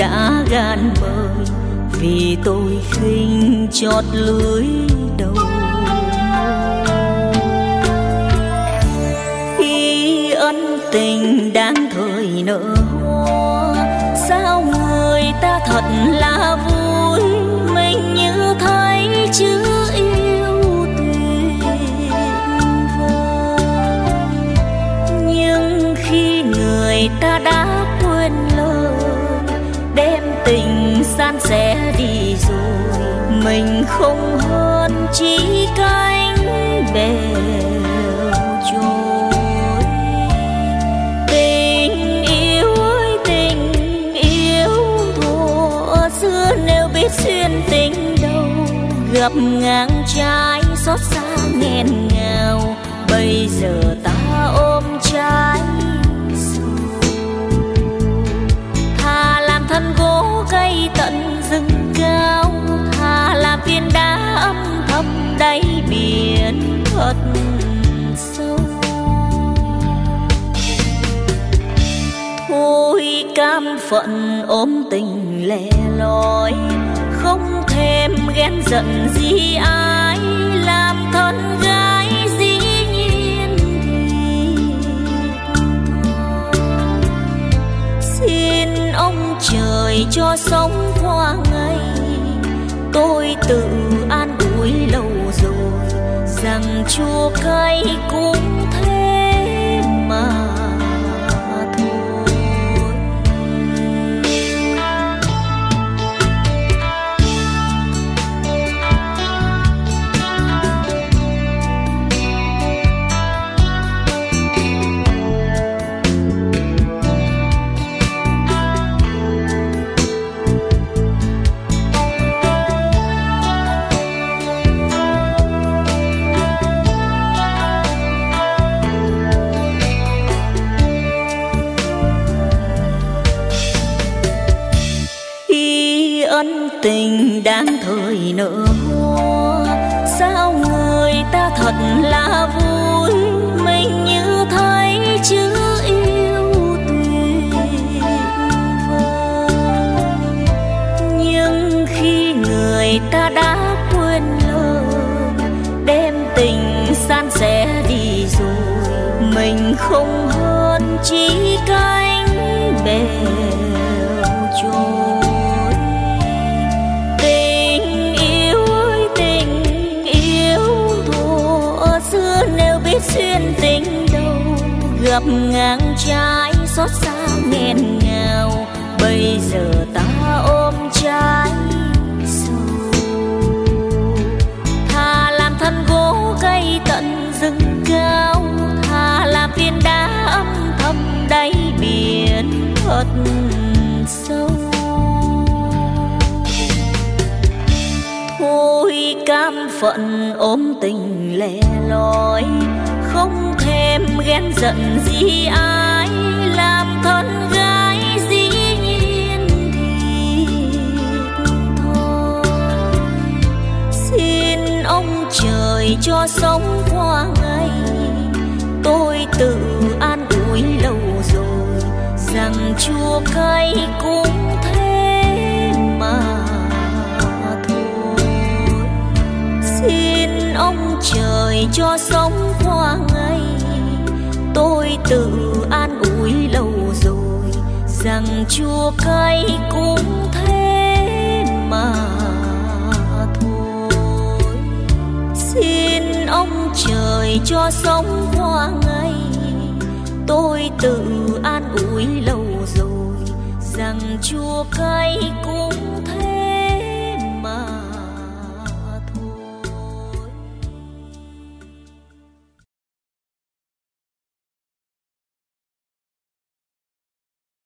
đã gan mời, vì tôi khinh chót lưới đầu. Khi ân tình đang thời nở hoa, sao người ta thật là vui, mình như thấy chữ yêu tuyệt vời. Nhưng khi người ta đã quên lời, đem tình san sẻ đi rồi, mình không hơn chỉ cánh bèo trôi. Tình yêu ơi tình yêu, thuở xưa nếu biết xuyên tình đâu, gặp ngang trái xót xa nghẹn ngào, bây giờ ta ôm trái sầu. Thà làm thân gỗ cây tận rừng cao, thà làm viên đá âm thầm đáy biển thật sâu. Thôi cam phận ôm tình lẻ loi, không thêm ghen giận gì ai, làm thân gái dĩ nhiên thì xin ông trời cho sống qua ngày. Tôi tự an ủi lâu rồi, rằng chua cay cũng thế mà thôi. Tình đang thời nở hoa, sao người ta thật là vui, mình như thấy chữ yêu tuyệt vời. Nhưng khi người ta đã quên lời, đem tình san sẻ đi rồi, mình không hơn chỉ cánh bèo trôi. Xuyên tình đâu, gặp ngang trái xót xa nghẹn ngào, bây giờ ta ôm trái sầu. Thà làm thân gỗ cây tận rừng cao, thà làm viên đá âm thầm đáy biển thật sâu. Thôi cam phận ôm tình lẻ loi, không thêm ghen giận gì ai, làm thân gái dĩ nhiên thì thôi. Xin ông trời cho sống qua ngày, tôi tự an ủi lâu rồi, rằng chua cay cũng thế mà thôi. Xin ông trời cho sống qua ngày, tôi tự an ủi lâu rồi, rằng chua cay cũng thế mà thôi. Xin ông trời cho sống qua ngày, tôi tự an ủi lâu rồi, rằng chua cay cũng